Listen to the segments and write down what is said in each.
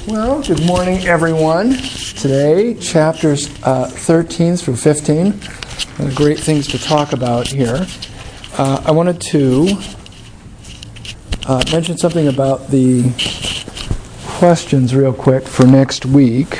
Well, good morning, everyone. Today, chapters 13 through 15. Great things to talk about here. I wanted to mention something about the questions real quick for next week.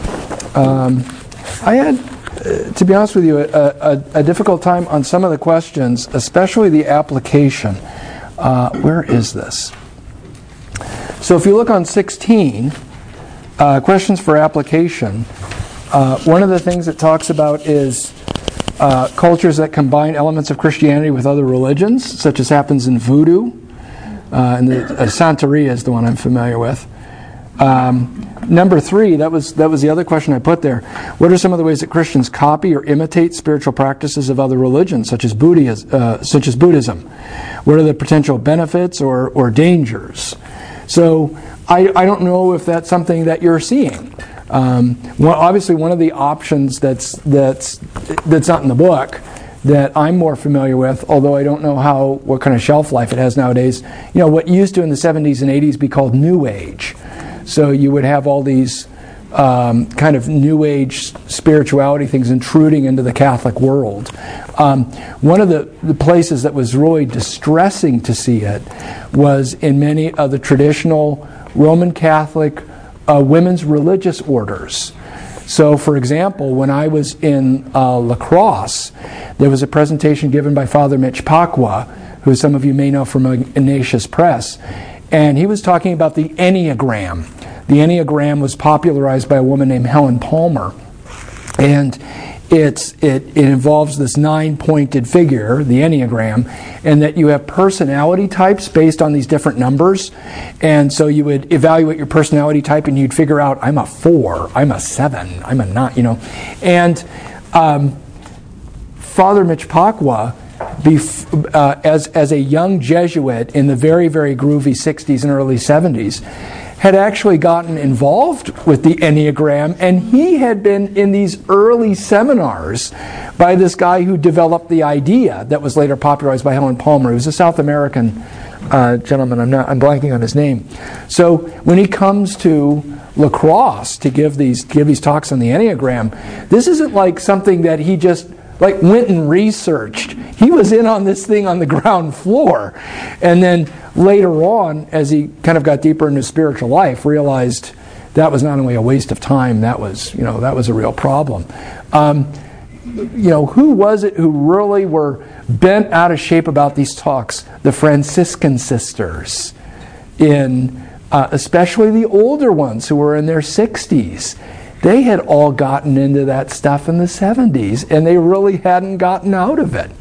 I had, to be honest with you, a difficult time on some of the questions, especially the application. Where is this? So if you look on 16, questions for application, one of the things it talks about is cultures that combine elements of Christianity with other religions, such as happens in Voodoo, and Santeria is the one I'm familiar with. Number 3, that was the other question I put there. What are some of the ways that Christians copy or imitate spiritual practices of other religions, such as Buddhism? What are the potential benefits or dangers? So I don't know if that's something that you're seeing. Obviously, one of the options that's not in the book that I'm more familiar with, although I don't know what kind of shelf life it has nowadays. What used to in the 70s and 80s be called New Age. So you would have all these kind of New Age spirituality things intruding into the Catholic world. One of the places that was really distressing to see it was in many of the traditional Roman Catholic women's religious orders. So, for example, when I was in La Crosse, there was a presentation given by Father Mitch Pacwa, who some of you may know from Ignatius Press, and he was talking about the Enneagram. The Enneagram was popularized by a woman named Helen Palmer, and it involves this 9-pointed figure, the Enneagram, and that you have personality types based on these different numbers. And so you would evaluate your personality type and you'd figure out, I'm a 4, I'm a 7, I'm a 9, And Father Mitch Pacwa, as a young Jesuit in the very, very groovy 60s and early 70s, had actually gotten involved with the Enneagram, and he had been in these early seminars by this guy who developed the idea that was later popularized by Helen Palmer. He was a South American gentleman. I'm blanking on his name. So when he comes to La Crosse to give these talks on the Enneagram, this isn't like something that he just went and researched. He was in on this thing on the ground floor, and then later on, as he kind of got deeper into spiritual life, realized that was not only a waste of time, that was a real problem. Who was it who really were bent out of shape about these talks? The Franciscan sisters, especially the older ones who were in their 60s. They had all gotten into that stuff in the 70s, and they really hadn't gotten out of it.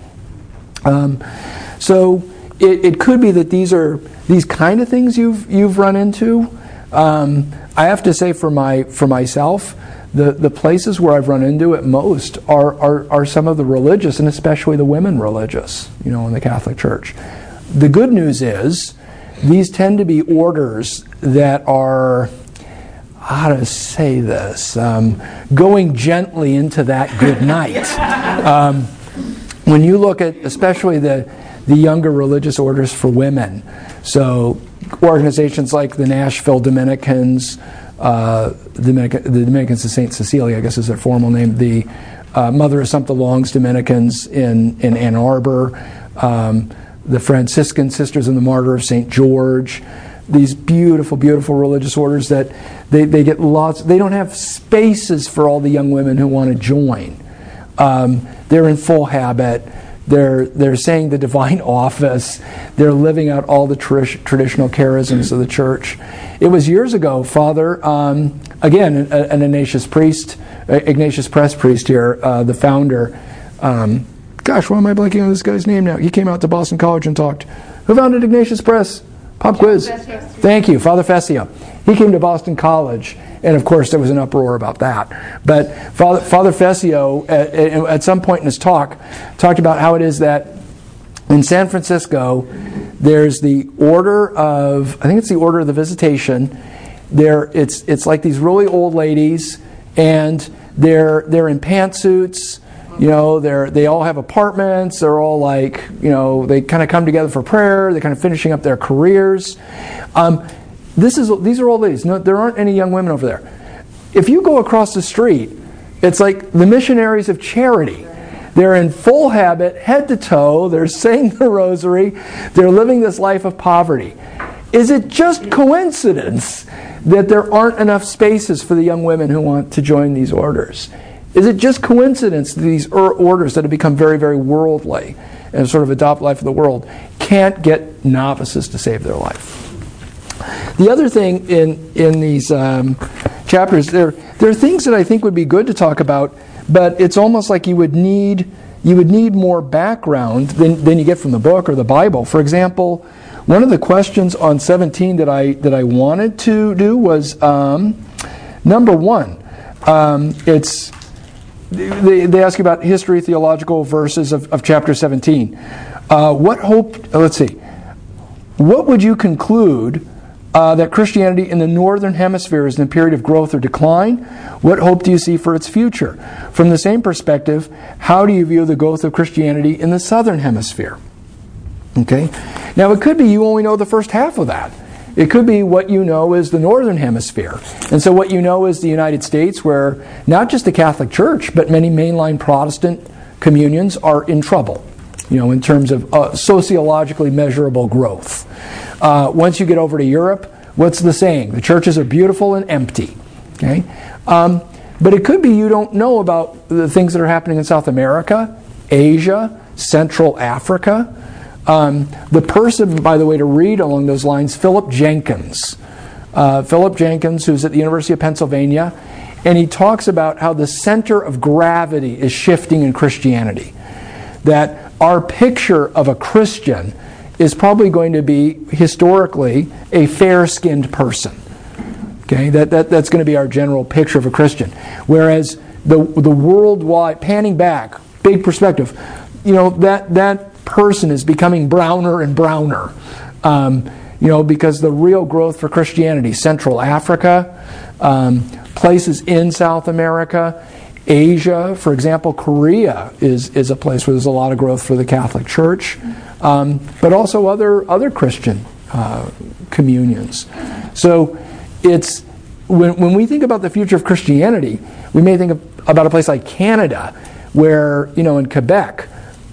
So it could be that these kind of things you've run into. I have to say for myself, the places where I've run into it most are some of the religious, and especially the women religious, in the Catholic Church. The good news is these tend to be orders that are, how to say this, going gently into that good night. When you look at especially the younger religious orders for women, so organizations like the Nashville Dominicans, the Dominicans of St. Cecilia, I guess is their formal name, the Mother of Sumpta Long's Dominicans in Ann Arbor, the Franciscan Sisters and the Martyr of St. George, these beautiful, beautiful religious orders that they get lots. They don't have spaces for all the young women who want to join. They're in full habit. They're saying the divine office. They're living out all the traditional charisms of the church. It was years ago, Father, again, an Ignatius Press priest here, the founder. Gosh, why am I blanking on this guy's name now? He came out to Boston College and talked. Who founded Ignatius Press? Pop quiz. Thank you, Father Fessio. He came to Boston College, and of course there was an uproar about that. But Father Fessio, at some point in his talk, talked about how it is that in San Francisco, there's the order of, I think it's the Order of the Visitation. It's like these really old ladies, and they're in pantsuits. They all have apartments. They're all they kind of come together for prayer. They're kind of finishing up their careers. these are old ladies. No, there aren't any young women over there. If you go across the street, it's like the missionaries of charity. They're in full habit, head to toe. They're saying the rosary. They're living this life of poverty. Is it just coincidence that there aren't enough spaces for the young women who want to join these orders? Is it just coincidence that these orders that have become very, very worldly and sort of adopt life of the world can't get novices to save their life? The other thing in these chapters, there are things that I think would be good to talk about, but it's almost like you would need more background than you get from the book or the Bible. For example, one of the questions on 17 that I wanted to do was number one. It's they ask you about history, theological verses of chapter 17. What would you conclude that Christianity in the northern hemisphere is in a period of growth or decline? What hope do you see for its future? From the same perspective, how do you view the growth of Christianity in the southern hemisphere? Okay. Now it could be you only know the first half of that. It could be what you know is the northern hemisphere. And so what you know is the United States, where not just the Catholic Church, but many mainline Protestant communions are in trouble, in terms of sociologically measurable growth. Once you get over to Europe, what's the saying? The churches are beautiful and empty. Okay? But it could be you don't know about the things that are happening in South America, Asia, Central Africa. The person, by the way, to read along those lines, Philip Jenkins. Philip Jenkins, who's at the University of Pennsylvania, and he talks about how the center of gravity is shifting in Christianity. That our picture of a Christian is probably going to be, historically, a fair-skinned person. Okay, that's going to be our general picture of a Christian. Whereas the worldwide, panning back, big perspective, that person is becoming browner and browner. Because the real growth for Christianity, Central Africa, places in South America, Asia, for example, Korea is a place where there's a lot of growth for the Catholic Church, but also other Christian communions. So it's when we think about the future of Christianity, we may think about a place like Canada, where in Quebec,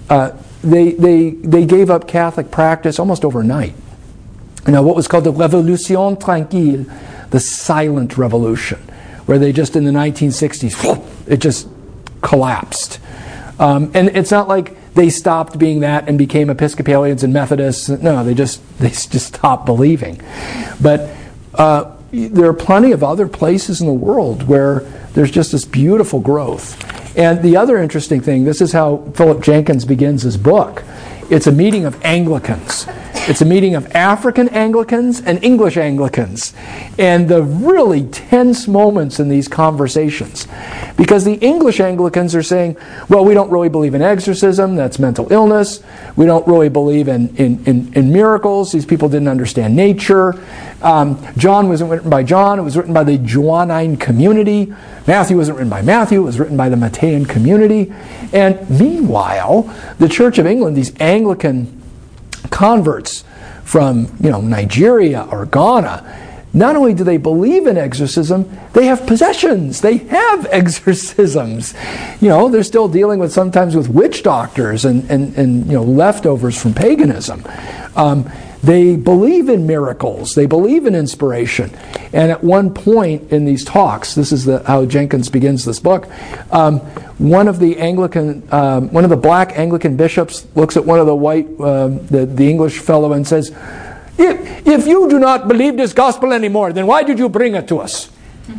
they gave up Catholic practice almost overnight. What was called the Révolution Tranquille, the silent revolution, where they just in the 1960s, it just collapsed. And it's not like they stopped being that and became Episcopalians and Methodists. No, they just stopped believing. But there are plenty of other places in the world where there's just this beautiful growth. And the other interesting thing, this is how Philip Jenkins begins his book. It's a meeting of Anglicans. It's a meeting of African Anglicans and English Anglicans. And the really tense moments in these conversations. Because the English Anglicans are saying, well, we don't really believe in exorcism, that's mental illness. We don't really believe in miracles. These people didn't understand nature. John wasn't written by John, it was written by the Johannine community. Matthew wasn't written by Matthew, it was written by the Matthean community. And meanwhile, the Church of England, these Anglican converts from Nigeria or Ghana, not only do they believe in exorcism, they have possessions. They have exorcisms. They're still dealing sometimes with witch doctors and leftovers from paganism. They believe in miracles. They believe in inspiration. And at one point in these talks, this is how Jenkins begins this book. One of the black Anglican bishops looks at one of the white, the English fellow, and says, "If you do not believe this gospel anymore, then why did you bring it to us?"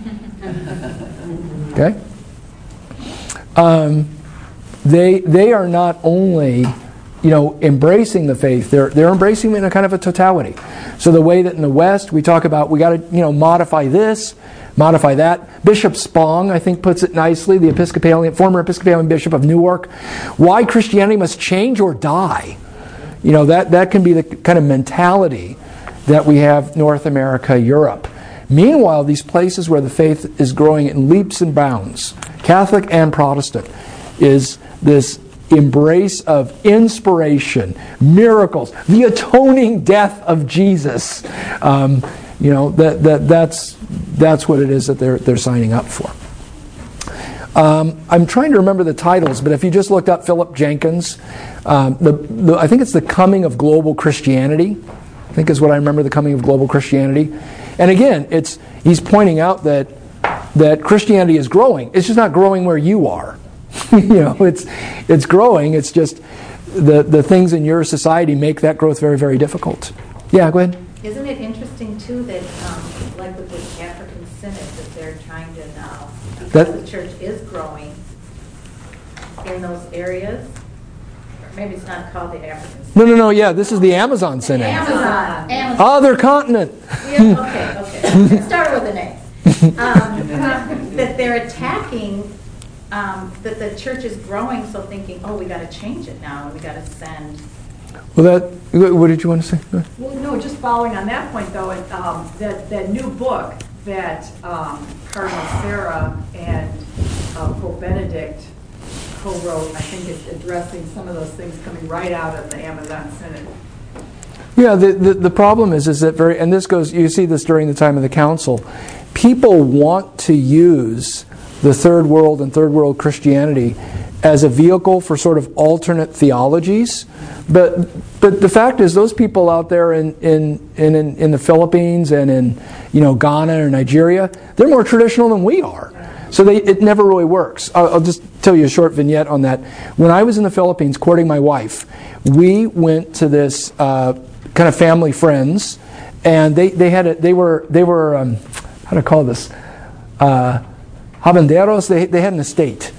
Okay. They are not only embracing the faith, they're embracing it in a kind of a totality. So the way that in the West we talk about we got to modify this, modify that. Bishop Spong, I think, puts it nicely, the former Episcopalian Bishop of Newark, why Christianity must change or die. That can be the kind of mentality that we have North America, Europe. Meanwhile, these places where the faith is growing in leaps and bounds, Catholic and Protestant, is this embrace of inspiration, miracles, the atoning death of Jesus. That's what it is that they're signing up for. I'm trying to remember the titles, but if you just looked up Philip Jenkins, I think it's The Coming of Global Christianity, I think is what I remember, The Coming of Global Christianity. And again, he's pointing out that Christianity is growing. It's just not growing where you are. It's growing. It's just the things in your society make that growth very, very difficult. Yeah, go ahead. Isn't it interesting, too, that like with the African Synod, that they're trying to now, because the church is growing in those areas, or maybe it's not called the African Synod. No, yeah, this is the Amazon Synod. Amazon. Other continent. Yeah, okay. It started with an A. That they're attacking, that the church is growing, so thinking, we got to change it now, and we got to send. Well, what did you want to say? Well, no, just following on that point, though, that new book that Cardinal Sarah and Pope Benedict co-wrote, I think it's addressing some of those things coming right out of the Amazon Synod. Yeah, the problem is that and this goes, you see this during the time of the council, people want to use the third world and third world Christianity as a vehicle for sort of alternate theologies, but the fact is those people out there in the Philippines and in Ghana or Nigeria, they're more traditional than we are. So it never really works. I'll just tell you a short vignette on that. When I was in the Philippines courting my wife, we went to this kind of family friends, and they were how to call this, habanderos. They had an estate.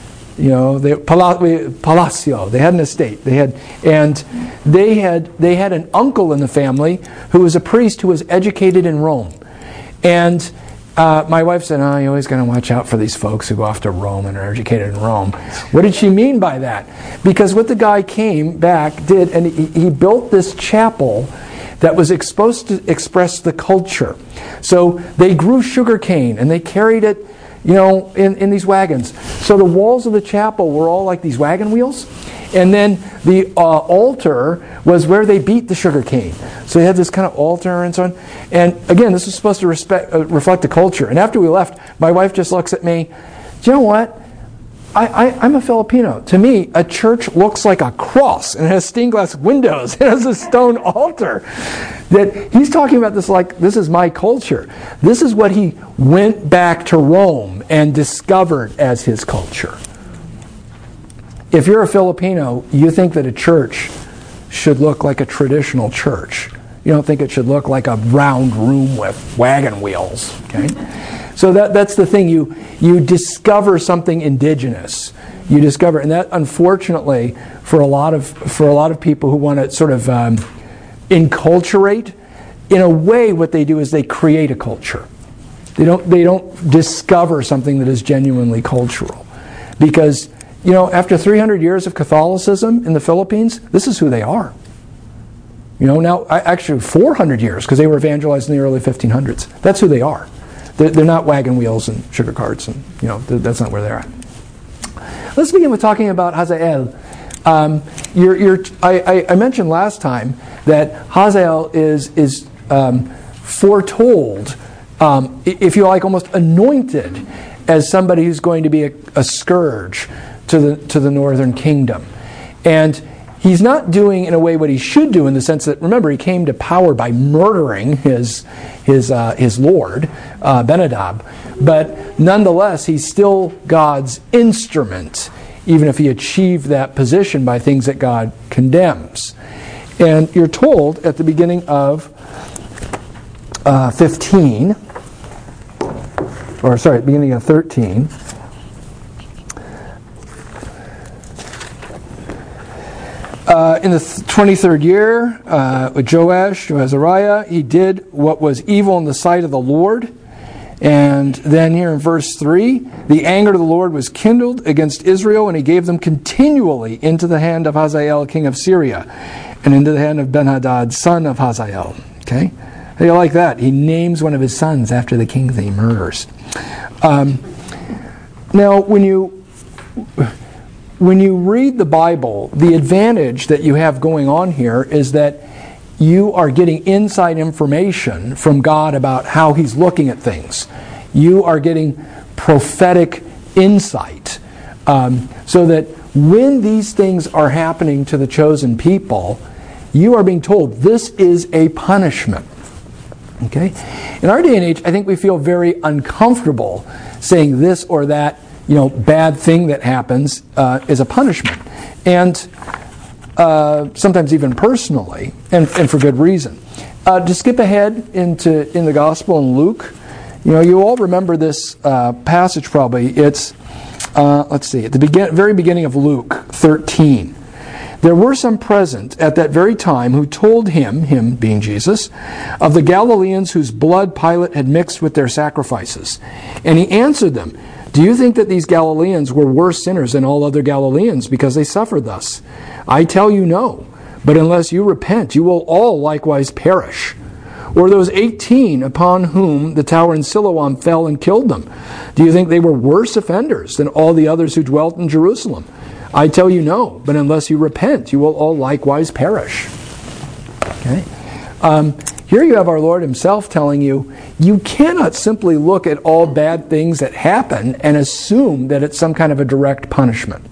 Palacio. They had an estate. They had an uncle in the family who was a priest who was educated in Rome. And my wife said, you always got to watch out for these folks who go off to Rome and are educated in Rome. What did she mean by that? Because what the guy came back did, and he built this chapel that was supposed to express the culture. So they grew sugar cane and they carried it in these wagons. So the walls of the chapel were all like these wagon wheels. And then the altar was where they beat the sugar cane. So they had this kind of altar and so on. And again, this was supposed to reflect the culture. And after we left, my wife just looks at me, do you know what? I'm a Filipino. To me, a church looks like a cross and it has stained glass windows. It has a stone altar. That he's talking about this like this is my culture. This is what he went back to Rome and discovered as his culture. If you're a Filipino, you think that a church should look like a traditional church. You don't think it should look like a round room with wagon wheels. Okay? So that's the thing. You discover something indigenous. You discover, and that unfortunately for a lot of people who want to sort of enculturate, in a way, what they do is they create a culture. They don't discover something that is genuinely cultural, because after 300 years of Catholicism in the Philippines, this is who they are. Now actually 400 years, because they were evangelized in the early 1500s. That's who they are. They're not wagon wheels and sugar carts, and that's not where they're at. Let's begin with talking about Hazael. I mentioned last time that Hazael is foretold, if you like, almost anointed as somebody who's going to be a scourge to the northern kingdom, and he's not doing in a way what he should do, in the sense that, remember, he came to power by murdering his lord, Benadab. But nonetheless, he's still God's instrument, even if he achieved that position by things that God condemns. And you're told at the beginning of 13, in the 23rd year, with Joash, Azariah, he did what was evil in the sight of the Lord. And then here in verse 3, the anger of the Lord was kindled against Israel, and he gave them continually into the hand of Hazael, king of Syria, and into the hand of Ben-Hadad, son of Hazael. Okay? How do you like that? He names one of his sons after the king that he murders. Now, when you read the Bible, the advantage that you have going on here is that you are getting inside information from God about how He's looking at things. You are getting prophetic insight. So that when these things are happening to the chosen people, you are being told this is a punishment. Okay? In our day and age, I think we feel very uncomfortable saying this or that, bad thing that happens is a punishment. And sometimes even personally, and for good reason. To skip ahead in the Gospel in Luke, you all remember this passage probably. It's, let's see, at the very beginning of Luke 13. There were some present at that very time who told him being Jesus, of the Galileans whose blood Pilate had mixed with their sacrifices. And he answered them, do you think that these Galileans were worse sinners than all other Galileans because they suffered thus? I tell you no, but unless you repent, you will all likewise perish. Or those 18 upon whom the tower in Siloam fell and killed them, do you think they were worse offenders than all the others who dwelt in Jerusalem? I tell you no, but unless you repent, you will all likewise perish. Okay? Here you have our Lord Himself telling you, you cannot simply look at all bad things that happen and assume that it's some kind of a direct punishment.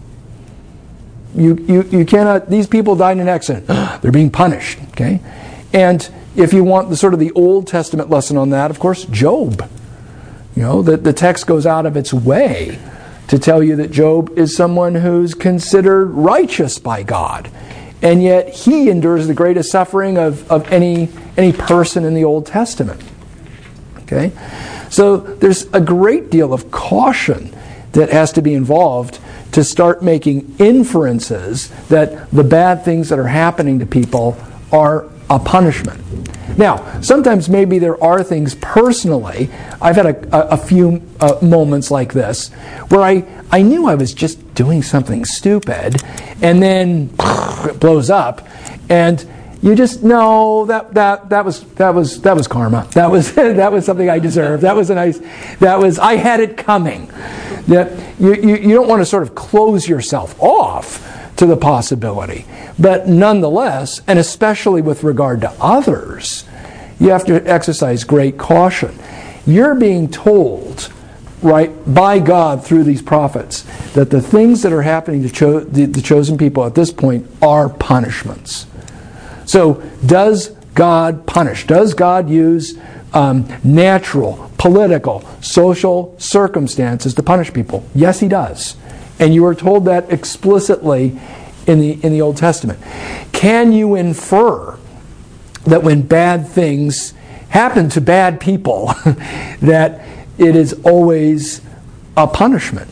You cannot, these people died in an accident. They're being punished. Okay? And if you want the Old Testament lesson on that, of course, Job. The text goes out of its way to tell you that Job is someone who's considered righteous by God. And yet he endures the greatest suffering of any person in the Old Testament. Okay? So there's a great deal of caution that has to be involved to start making inferences that the bad things that are happening to people are a punishment. Now, sometimes maybe there are things personally. I've had a few moments like this where I knew I was just doing something stupid, and then it blows up, and you just know that was karma. That was something I deserved. I had it coming. That you don't want to sort of close yourself off to the possibility. But nonetheless, and especially with regard to others, you have to exercise great caution. You're being told, right, by God through these prophets, that the things that are happening to the chosen people at this point are punishments. So, does God punish? Does God use natural, political, social circumstances to punish people? Yes, He does. And you are told that explicitly in the Old Testament. Can you infer that when bad things happen to bad people, that it is always a punishment?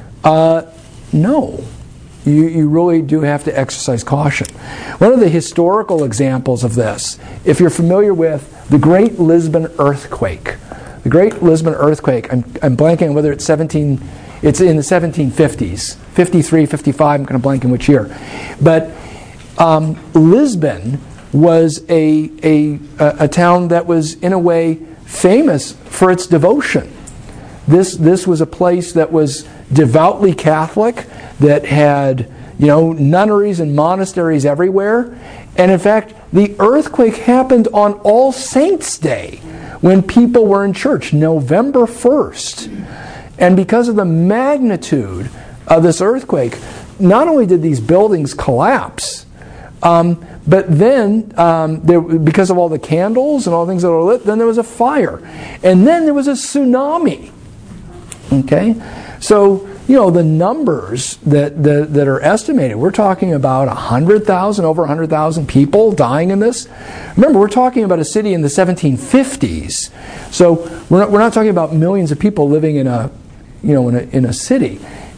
No. You really do have to exercise caution. One of the historical examples of this, if you're familiar with the Great Lisbon Earthquake. The Great Lisbon Earthquake, I'm blanking on whether it's in the 1750s, 53, 55, I'm going to blank in which year. But Lisbon was a town that was, in a way, famous for its devotion. This was a place that was devoutly Catholic, that had nunneries and monasteries everywhere. And in fact, the earthquake happened on All Saints' Day, when people were in church, November 1st. And because of the magnitude of this earthquake, not only did these buildings collapse, but then, because of all the candles and all the things that were lit, then there was a fire. And then there was a tsunami. Okay? So, the numbers that are estimated, we're talking about 100,000, over 100,000 people dying in this. Remember, we're talking about a city in the 1750s. So we're not talking about millions of people living in a city.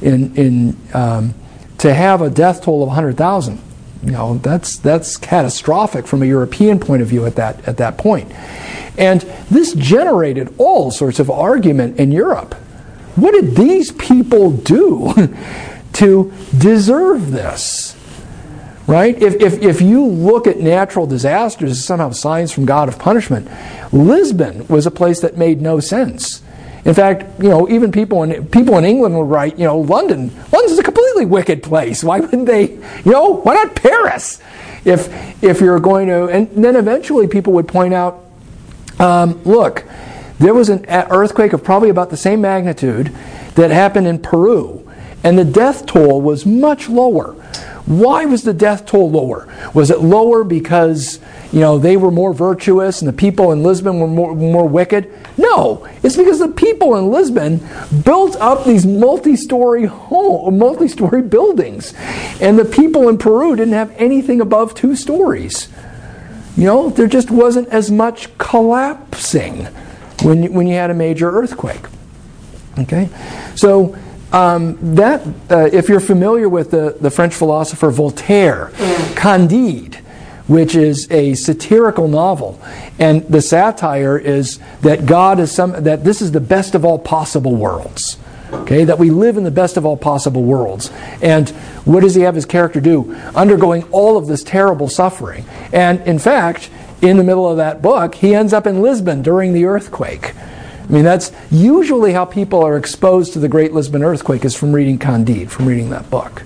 To have a death toll of 100,000, that's catastrophic from a European point of view at that point. And this generated all sorts of argument in Europe. What did these people do to deserve this? Right? If you look at natural disasters as somehow signs from God of punishment, Lisbon was a place that made no sense. In fact, even people in England would write, London's a completely wicked place. Why wouldn't they, why not Paris? if you're going to, and then eventually people would point out, look, there was an earthquake of probably about the same magnitude that happened in Peru, and the death toll was much lower. Why was the death toll lower? Was it lower because they were more virtuous and the people in Lisbon were more wicked? No, it's because the people in Lisbon built up these multi-story buildings, and the people in Peru didn't have anything above 2 stories. There just wasn't as much collapsing when you had a major earthquake. Okay, so if you're familiar with the French philosopher Voltaire, Candide, which is a satirical novel, and the satire is that that this is the best of all possible worlds. Okay, that we live in the best of all possible worlds. And what does he have his character do? Undergoing all of this terrible suffering. And in fact, in the middle of that book, he ends up in Lisbon during the earthquake. I mean, that's usually how people are exposed to the Great Lisbon Earthquake, is from reading Candide, from reading that book.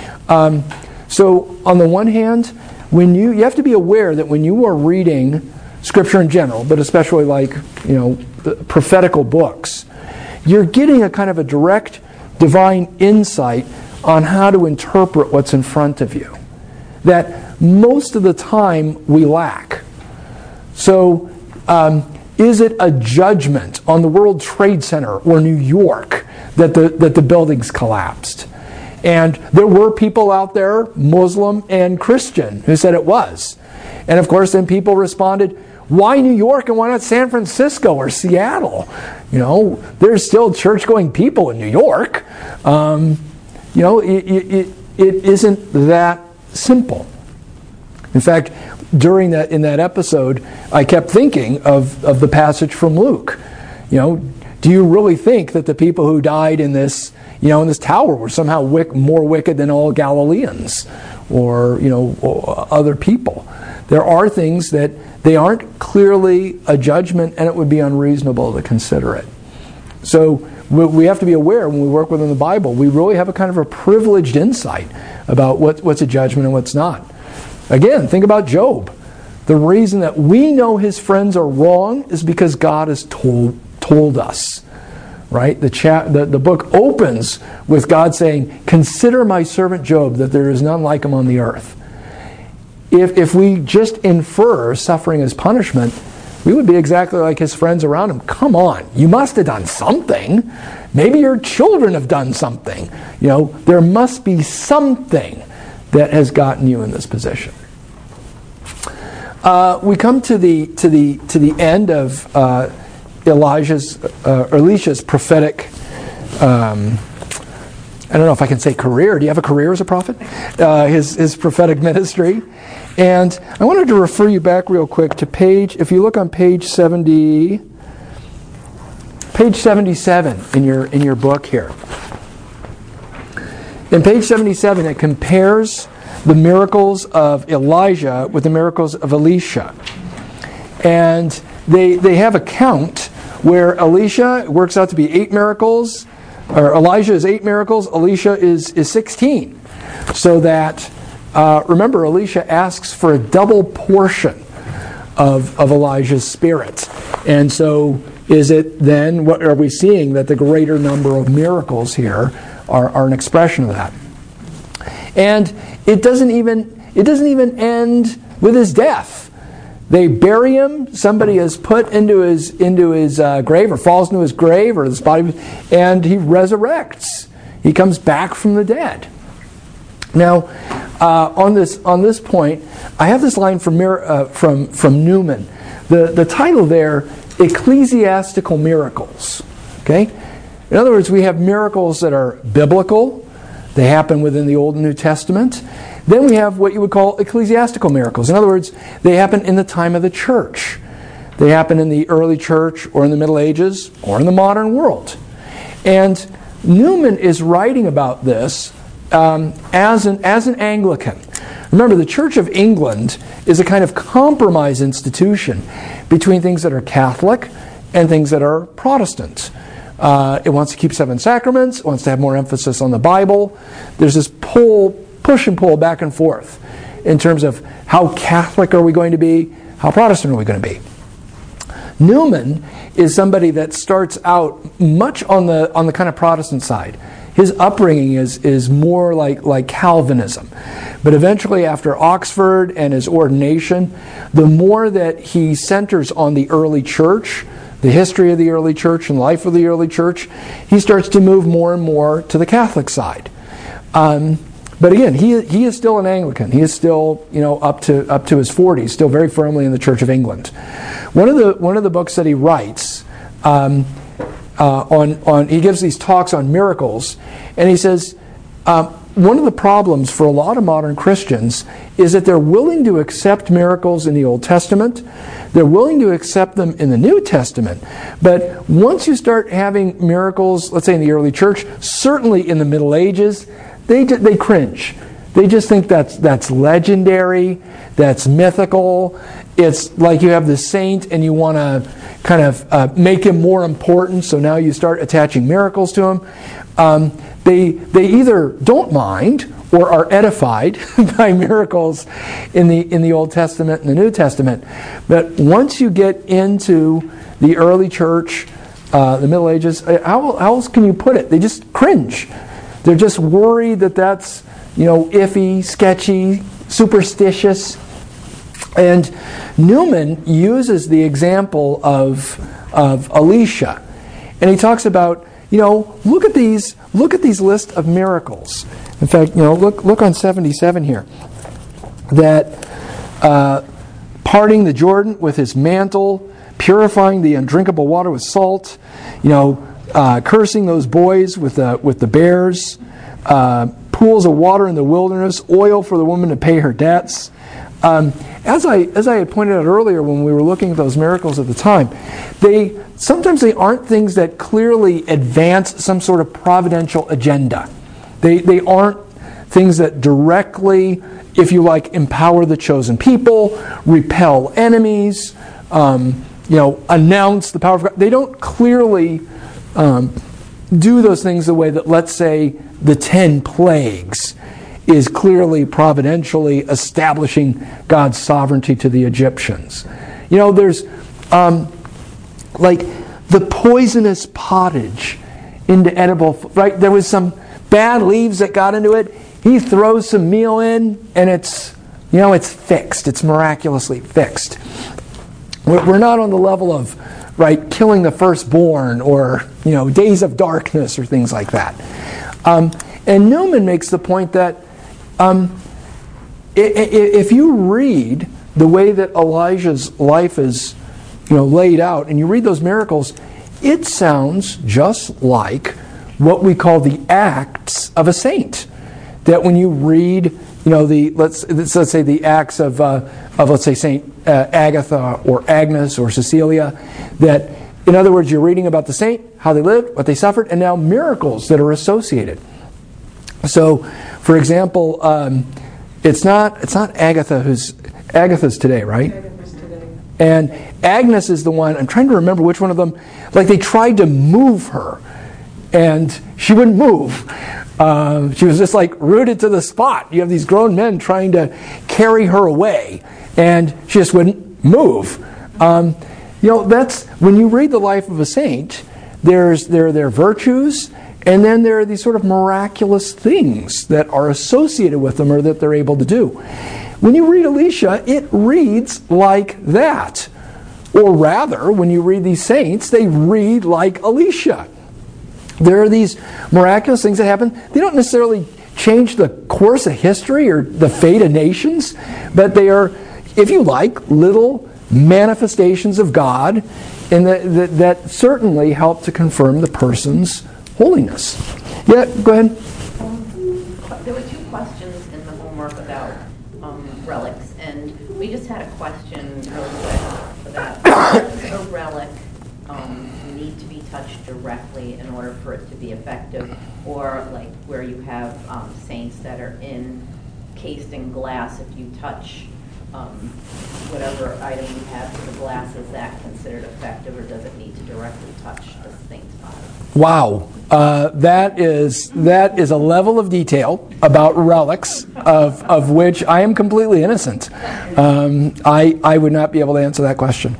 So on the one hand, when you have to be aware that when you are reading Scripture in general, but especially the prophetical books, you're getting a kind of a direct divine insight on how to interpret what's in front of you that most of the time we lack. So, is it a judgment on the World Trade Center or New York that the buildings collapsed? And there were people out there, Muslim and Christian, who said it was. And of course, then people responded, why New York and why not San Francisco or Seattle? There's still church-going people in New York. It isn't that simple. In fact, in that episode, I kept thinking of the passage from Luke. Do you really think that the people who died in this tower were somehow more wicked than all Galileans or other people? There are things that they aren't clearly a judgment, and it would be unreasonable to consider it. So we have to be aware when we work within the Bible, we really have a kind of a privileged insight about what's a judgment and what's not. Again, think about Job. The reason that we know his friends are wrong is because God has told us. Right? The book opens with God saying, consider my servant Job, that there is none like him on the earth. If we just infer suffering as punishment, we would be exactly like his friends around him. Come on, you must have done something. Maybe your children have done something. There must be something that has gotten you in this position. We come to the end of Elisha's prophetic, I don't know if I can say career. Do you have a career as a prophet? His prophetic ministry. And I wanted to refer you back real quick to if you look on page 77 in your book here. In page 77, it compares the miracles of Elijah with the miracles of Elisha. And they have a count where Elisha works out to be 8 miracles, or Elijah is 8 miracles, Elisha is 16. So that, remember, Elisha asks for a double portion of Elijah's spirit. And so is it then, what are we seeing, that the greater number of miracles here are an expression of that? And it doesn't even end with his death. They bury him. Somebody is put into his grave, or falls into his grave, or his body, and he resurrects. He comes back from the dead. Now, on this point, I have this line from Newman. The title there, Ecclesiastical Miracles. Okay, in other words, we have miracles that are biblical. They happen within the Old and New Testament. Then we have what you would call ecclesiastical miracles. In other words, they happen in the time of the church. They happen in the early church, or in the Middle Ages, or in the modern world. And Newman is writing about this as an Anglican. Remember, the Church of England is a kind of compromise institution between things that are Catholic and things that are Protestant. It wants to keep 7 sacraments, it wants to have more emphasis on the Bible. There's this push and pull back and forth in terms of How Catholic are we going to be? How Protestant are we going to be? Newman is somebody that starts out much on the kind of Protestant side. His upbringing is more like Calvinism. But eventually, after Oxford and his ordination, the more that he centers on the early church, the history of the early church and life of the early church, he starts to move more and more to the Catholic side. But again, he is still an Anglican. He is still, up to his 40s, still very firmly in the Church of England. One of the books that he writes he gives these talks on miracles, and he says one of the problems for a lot of modern Christians is that they're willing to accept miracles in the Old Testament. They're willing to accept them in the New Testament. But once you start having miracles, let's say in the early church, certainly in the Middle Ages, they cringe. They just think that's legendary, that's mythical. It's like you have the saint and you want to kind of make him more important, so now you start attaching miracles to him. They either don't mind or are edified by miracles in the Old Testament and the New Testament. But once you get into the early church, the Middle Ages, how else can you put it? They just cringe. They're just worried that's iffy, sketchy, superstitious. And Newman uses the example of Elisha, and he talks about, look at these list of miracles. In fact, look on 77 here. That parting the Jordan with his mantle, purifying the undrinkable water with salt, cursing those boys with the bears, pools of water in the wilderness, oil for the woman to pay her debts. As I had pointed out earlier when we were looking at those miracles at the time, sometimes they aren't things that clearly advance some sort of providential agenda. They aren't things that directly, if you like, empower the chosen people, repel enemies, announce the power of God. They don't clearly do those things the way that, let's say, the 10 plagues is clearly providentially establishing God's sovereignty to the Egyptians. There's like the poisonous pottage into edible, right? There was some bad leaves that got into it. He throws some meal in, and it's fixed. It's miraculously fixed. We're not on the level of, right, killing the firstborn or, days of darkness or things like that. And Newman makes the point that if you read the way that Elijah's life is, laid out, and you read those miracles, it sounds just like what we call the Acts of a saint. That when you read, let's say the Acts of let's say Saint Agatha or Agnes or Cecilia, that in other words you're reading about the saint, how they lived, what they suffered, and now miracles that are associated. So, for example, it's not Agatha Agatha's today, right? Agatha's today. And Agnes is the one, I'm trying to remember which one of them, like they tried to move her, and she wouldn't move. She was just like rooted to the spot. You have these grown men trying to carry her away, and she just wouldn't move. That's when you read the life of a saint. There are their virtues, and then there are these sort of miraculous things that are associated with them or that they're able to do. When you read Elisha, it reads like that. Or rather, when you read these saints, they read like Elisha. There are these miraculous things that happen. They don't necessarily change the course of history or the fate of nations, but they are, if you like, little manifestations of God, and that certainly help to confirm the person's holiness. Yeah, go ahead. There were 2 questions in the homework about relics, and we just had a question real quick about does a relic need to be touched directly in order for it to be effective, or like where you have saints that are encased in glass, if you touch whatever item you have to the glass, is that considered effective, or does it need to directly touch the saint's body? Wow. That is a level of detail about relics of which I am completely innocent. I would not be able to answer that question.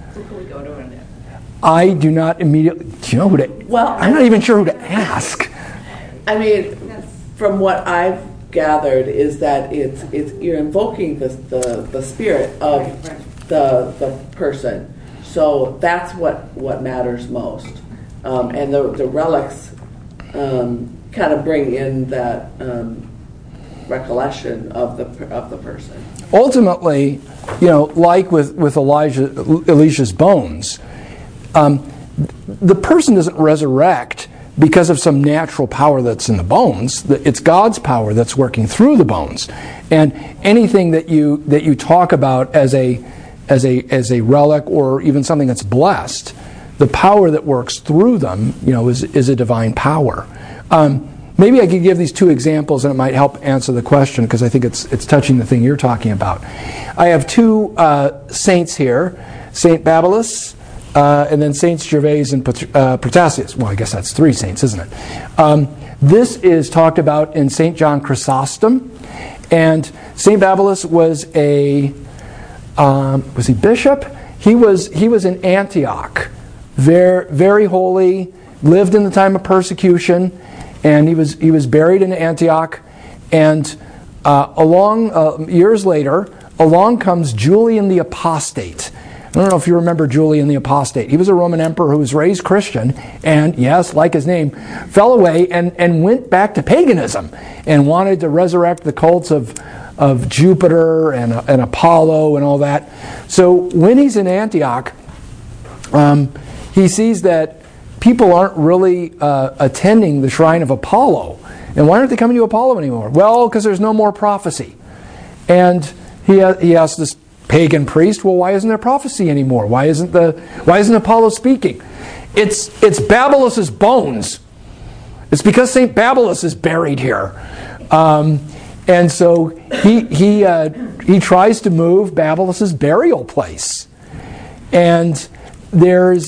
I do not immediately. Do you know who to? Well, I'm not even sure who to ask. I mean, from what I've gathered is that it's you're invoking the spirit of the person. So that's what matters most. And the relics kind of bring in that recollection of the person. Ultimately, like with Elisha's bones, the person doesn't resurrect because of some natural power that's in the bones. It's God's power that's working through the bones. And anything that you talk about as a relic or even something that's blessed, the power that works through them, is a divine power. Maybe I could give these two examples and it might help answer the question, because I think it's touching the thing you're talking about. I have two saints here, Saint Babylos and then Saints Gervase and Protasius. Well, I guess that's three saints, isn't it? This is talked about in St. John Chrysostom. And St. Babylos was was he bishop? He was in Antioch. Very, very holy, lived in the time of persecution, and he was buried in Antioch. And years later, along comes Julian the Apostate. I don't know if you remember Julian the Apostate. He was a Roman emperor who was raised Christian, and yes, like his name, fell away and went back to paganism and wanted to resurrect the cults of Jupiter and Apollo and all that. So when he's in Antioch, he sees that people aren't really attending the shrine of Apollo. And why aren't they coming to Apollo anymore? Well, because there's no more prophecy. And he asks this pagan priest, well, why isn't there prophecy anymore? Why isn't Apollo speaking? It's Babylos's bones. It's because St. Babylos is buried here. And so he tries to move Babylos's burial place. And there's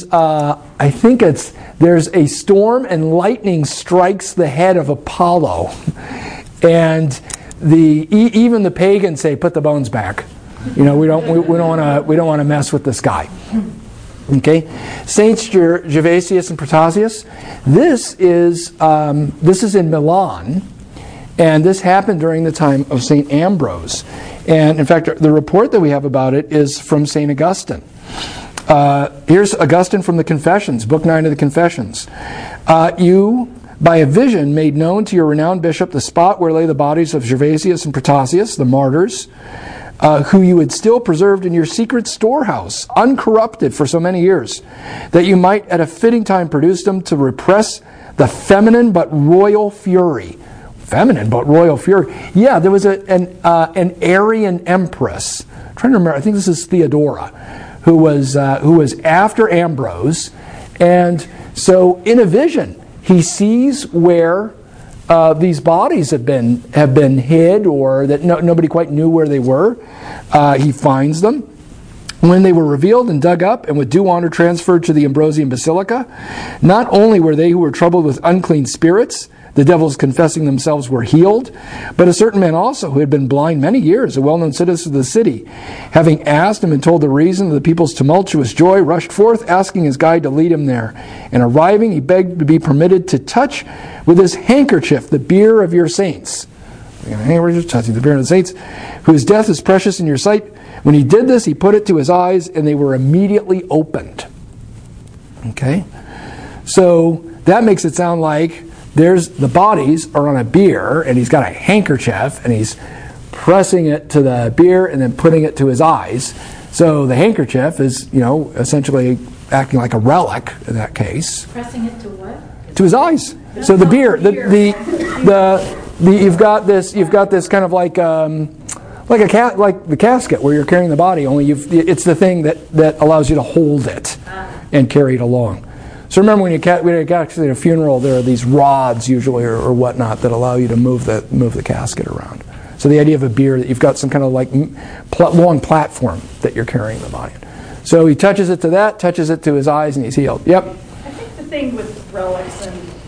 a storm and lightning strikes the head of Apollo. And even the pagans say, put the bones back. We don't want to mess with this guy. Okay, Saints Gervasius and Protasius. This is in Milan, and this happened during the time of Saint Ambrose. And in fact, the report that we have about it is from Saint Augustine. Here's Augustine from the Confessions, Book 9 of the Confessions. You, by a vision, made known to your renowned bishop the spot where lay the bodies of Gervasius and Protasius, the martyrs, who you had still preserved in your secret storehouse, uncorrupted for so many years, that you might at a fitting time produce them to repress the feminine but royal fury. Feminine but royal fury. Yeah, there was an Arian empress. I'm trying to remember. I think this is Theodora, who was after Ambrose, and so in a vision he sees where these bodies have been hid, or that nobody quite knew where they were. He finds them. When they were revealed and dug up and with due honor transferred to the Ambrosian Basilica, not only were they who were troubled with unclean spirits, the devils confessing themselves, were healed, but a certain man also who had been blind many years, a well-known citizen of the city, having asked and been told the reason of the people's tumultuous joy, rushed forth, asking his guide to lead him there. And arriving, he begged to be permitted to touch with his handkerchief the bier of your saints. Touching the bier of the saints, whose death is precious in your sight. When he did this, he put it to his eyes, and they were immediately opened. Okay? So that makes it sound like the bodies are on a bier, and he's got a handkerchief, and he's pressing it to the bier and then putting it to his eyes. So the handkerchief is, essentially acting like a relic in that case. Pressing it to what? To his eyes. So the bier, you've got this kind of like the casket where you're carrying the body. Only it's the thing that allows you to hold it and carry it along. So remember, when you actually at a funeral, there are these rods usually or whatnot that allow you to move the casket around. So the idea of a bier, that you've got some kind of like long platform that you're carrying the body. So he touches it to his eyes, and he's healed. Yep. I think the thing with relics and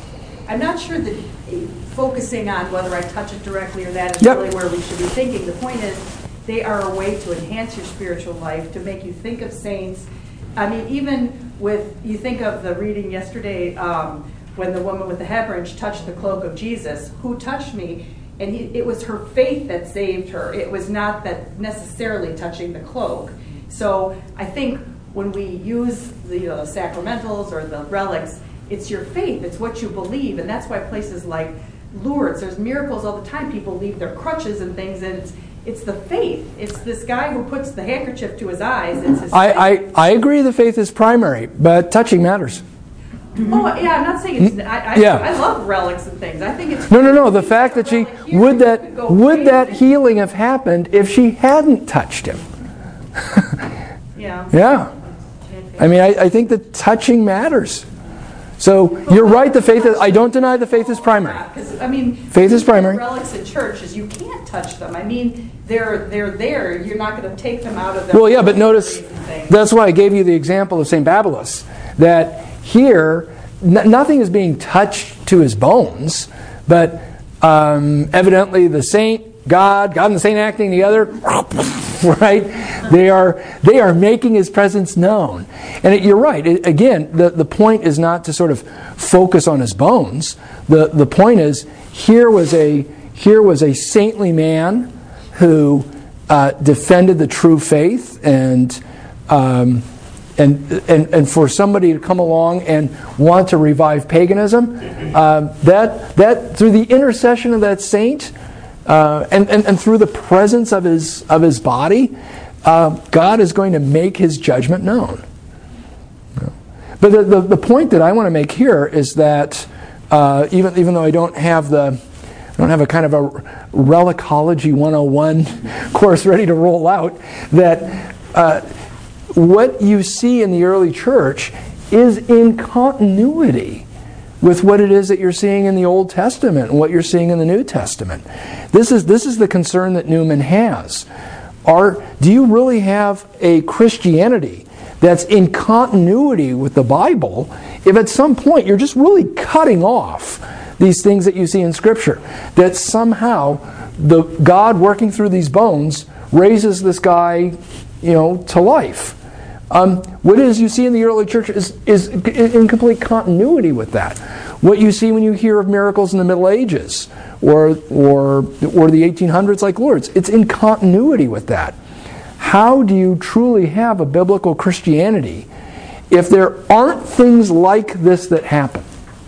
I'm not sure that focusing on whether I touch it directly or that is Yep. really where we should be thinking. The point is, they are a way to enhance your spiritual life, to make you think of saints. I mean, even you think of the reading yesterday when the woman with the hemorrhage touched the cloak of Jesus. Who touched me? And it was her faith that saved her. It was not that necessarily touching the cloak. So I think when we use the sacramentals or the relics, it's your faith. It's what you believe. And that's why places like Lourdes, there's miracles all the time. People leave their crutches and things, and it's the faith. It's this guy who puts the handkerchief to his eyes. It's his faith. I agree the faith is primary, but touching matters. Oh, yeah, I'm not saying it's... I love relics and things. I think it's... No. The fact that would that healing have happened if she hadn't touched him? Yeah. Yeah. I mean, I think that touching matters. So you're right. I don't deny the faith is primary. Because I mean, faith is primary. Relics in church is you can't touch them. I mean, they're there. You're not going to take them out of their... Well, yeah, but notice that's why I gave you the example of St. Babylos. That here, nothing is being touched to his bones, but evidently the saint, God and the saint acting together, right? They are making his presence known. And you're right. Again, the point is not to sort of focus on his bones. The point is here was a saintly man who defended the true faith, and for somebody to come along and want to revive paganism, that through the intercession of that saint, and through the presence of his body, God is going to make his judgment known. But the point that I want to make here is that even though I don't have a kind of a Relicology 101 course ready to roll out, that what you see in the early church is in continuity with what it is that you're seeing in the Old Testament and what you're seeing in the New Testament. This is the concern that Newman has. Do you really have a Christianity that's in continuity with the Bible if at some point you're just really cutting off these things that you see in Scripture? That somehow the God working through these bones raises this guy, to life. What it is you see in the early church is in complete continuity with that. What you see when you hear of miracles in the Middle Ages or the 1800s like Lourdes, it's in continuity with that. How do you truly have a biblical Christianity if there aren't things like this that happen?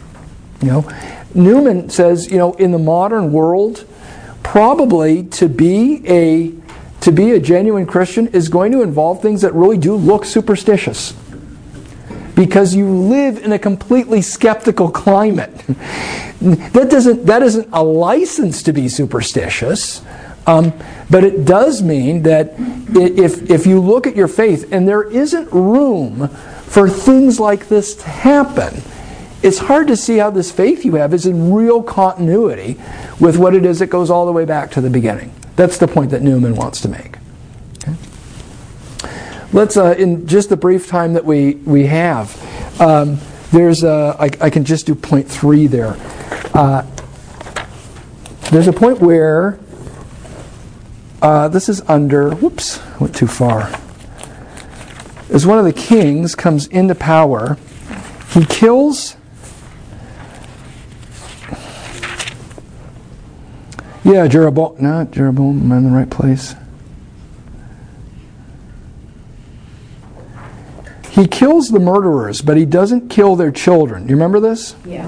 Newman says, in the modern world, probably to be a genuine Christian is going to involve things that really do look superstitious, because you live in a completely skeptical climate. That isn't a license to be superstitious, but it does mean that if you look at your faith and there isn't room for things like this to happen, it's hard to see how this faith you have is in real continuity with what it is that goes all the way back to the beginning. That's the point that Newman wants to make. Okay? Let's, in just the brief time that we have, I can just do point 3 there. There's a point where this is under, went too far. As one of the kings comes into power, he kills... Yeah, Jeroboam. Not Jeroboam. Am I in the right place? He kills the murderers, but he doesn't kill their children. Do you remember this? Yeah.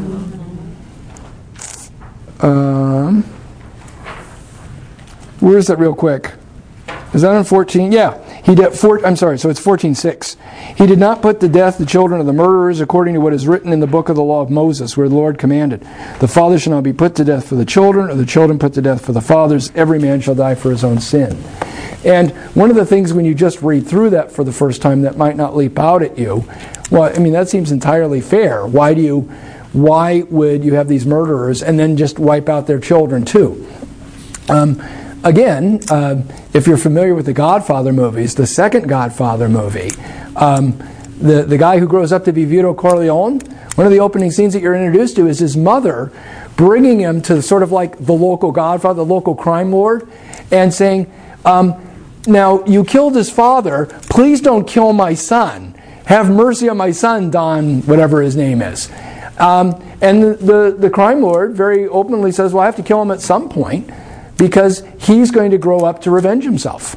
Where is that real quick? Is that on 14? Yeah. I'm sorry, so it's 14:6. He did not put to death the children of the murderers according to what is written in the book of the law of Moses, where the Lord commanded, the father shall not be put to death for the children, or the children put to death for the fathers. Every man shall die for his own sin. And one of the things when you just read through that for the first time that might not leap out at you, well, I mean, that seems entirely fair. Why would you have these murderers and then just wipe out their children too? Again, if you're familiar with the Godfather movies, the second Godfather movie, the guy who grows up to be Vito Corleone, One of the opening scenes that you're introduced to is his mother bringing him to sort of like the local godfather, the local crime lord, and saying, now, you killed his father. Please don't kill my son. Have mercy on my son, Don, whatever his name is. And the crime lord very openly says, well, I have to kill him at some point because he's going to grow up to revenge himself.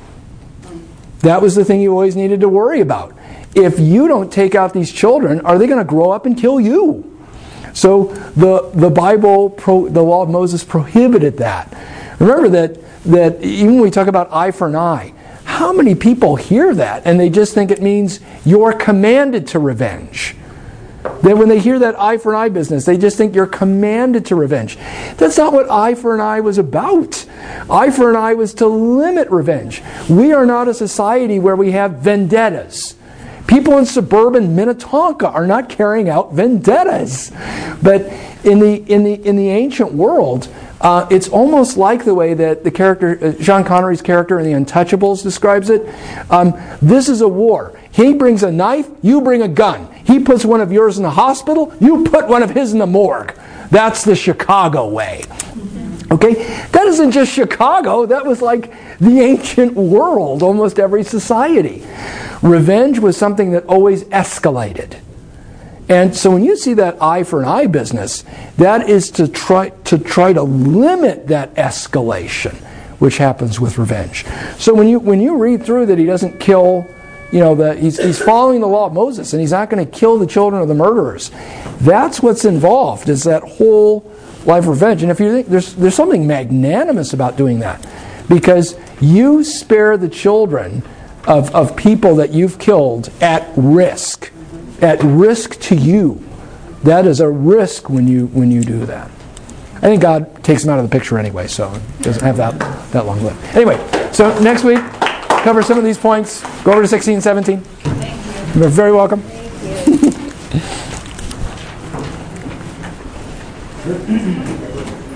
That was the thing you always needed to worry about. If you don't take out these children, are they going to grow up and kill you? So the Bible, the law of Moses prohibited that. Remember that even when we talk about eye for an eye, how many people hear that and they just think it means you're commanded to revenge? Then when they hear that eye for an eye business, they just think you're commanded to revenge. That's not what eye for an eye was about. Eye for an eye was to limit revenge. We are not a society where we have vendettas. People in suburban Minnetonka are not carrying out vendettas. But in the ancient world, it's almost like the way that the character, Sean Connery's character in The Untouchables describes it. This is a war. He brings a knife, you bring a gun. He puts one of yours in the hospital, you put one of his in the morgue. That's the Chicago way. Okay? That isn't just Chicago. That was like the ancient world, almost every society. Revenge was something that always escalated. And so when you see that eye for an eye business, that is to try to limit that escalation, which happens with revenge. So when you read through that he doesn't kill, he's following the law of Moses, and he's not going to kill the children of the murderers. That's what's involved, is that whole life of revenge. And if you think there's something magnanimous about doing that, because you spare the children of people that you've killed at risk to you. That is a risk when you do that. I think God takes them out of the picture anyway, so it doesn't have that long left. Anyway, so next week, cover some of these points. Go over to 16, 17. Thank you. You're very welcome. Thank you.